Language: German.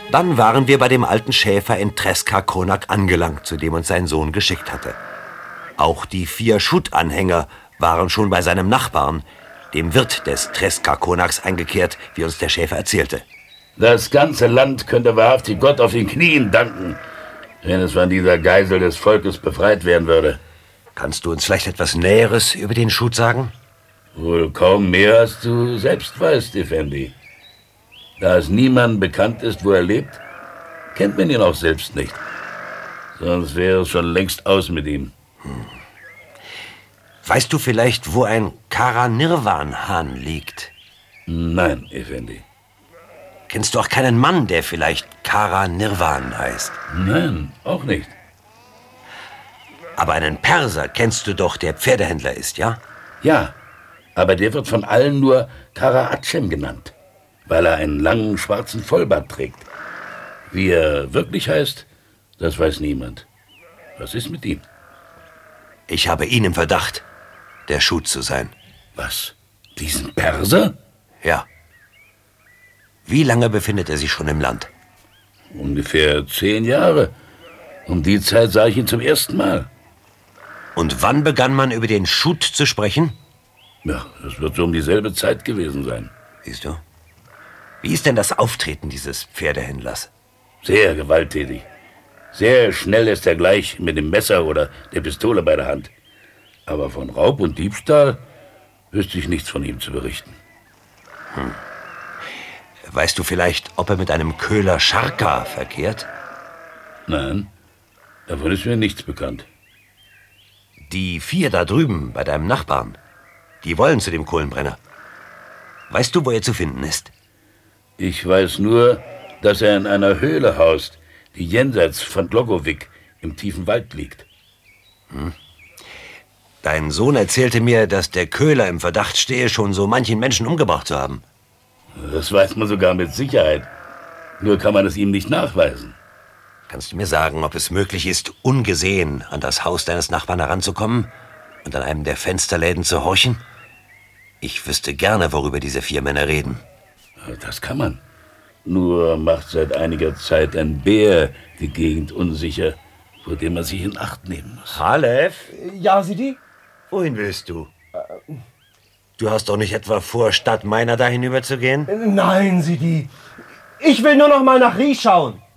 Dann waren wir bei dem alten Schäfer in Treska-Konak angelangt, zu dem uns sein Sohn geschickt hatte. Auch die 4 Schutt-Anhänger waren schon bei seinem Nachbarn, dem Wirt des Treska-Konaks, eingekehrt, wie uns der Schäfer erzählte. Das ganze Land könnte wahrhaftig Gott auf den Knien danken, wenn es von dieser Geisel des Volkes befreit werden würde. Kannst du uns vielleicht etwas Näheres über den Schutt sagen? Wohl kaum mehr, als du selbst weißt, Effendi. Da es niemandem bekannt ist, wo er lebt, kennt man ihn auch selbst nicht. Sonst wäre es schon längst aus mit ihm. Weißt du vielleicht, wo ein Kara-Nirwan-Hahn liegt? Nein, Effendi. Kennst du auch keinen Mann, der vielleicht Kara-Nirwan heißt? Nein, auch nicht. Aber einen Perser kennst du doch, der Pferdehändler ist, ja? Ja, aber der wird von allen nur Kara-Acem genannt, weil er einen langen schwarzen Vollbart trägt. Wie er wirklich heißt, das weiß niemand. Was ist mit ihm? Ich habe ihn im Verdacht, der Schutt zu sein. Was? Diesen Perser? Ja. Wie lange befindet er sich schon im Land? Ungefähr 10 Jahre. Um die Zeit sah ich ihn zum ersten Mal. Und wann begann man über den Schutt zu sprechen? Ja, das wird so um dieselbe Zeit gewesen sein. Siehst du? Wie ist denn das Auftreten dieses Pferdehändlers? Sehr gewalttätig. Sehr schnell ist er gleich mit dem Messer oder der Pistole bei der Hand. Aber von Raub und Diebstahl wüsste ich nichts von ihm zu berichten. Weißt du vielleicht, ob er mit einem Köhler Scharka verkehrt? Nein, davon ist mir nichts bekannt. Die 4 da drüben bei deinem Nachbarn, die wollen zu dem Kohlenbrenner. Weißt du, wo er zu finden ist? Ich weiß nur, dass er in einer Höhle haust, die jenseits von Glogowik im tiefen Wald liegt. Dein Sohn erzählte mir, dass der Köhler im Verdacht stehe, schon so manchen Menschen umgebracht zu haben. Das weiß man sogar mit Sicherheit. Nur kann man es ihm nicht nachweisen. Kannst du mir sagen, ob es möglich ist, ungesehen an das Haus deines Nachbarn heranzukommen und an einem der Fensterläden zu horchen? Ich wüsste gerne, worüber diese 4 Männer reden. Das kann man. Nur macht seit einiger Zeit ein Bär die Gegend unsicher, vor dem man sich in Acht nehmen muss. Halef? Ja, Sidi? Wohin willst du? Du hast doch nicht etwa vor, statt meiner da hinüber zu gehen? Nein, Sidi. Ich will nur noch mal nach Ries schauen.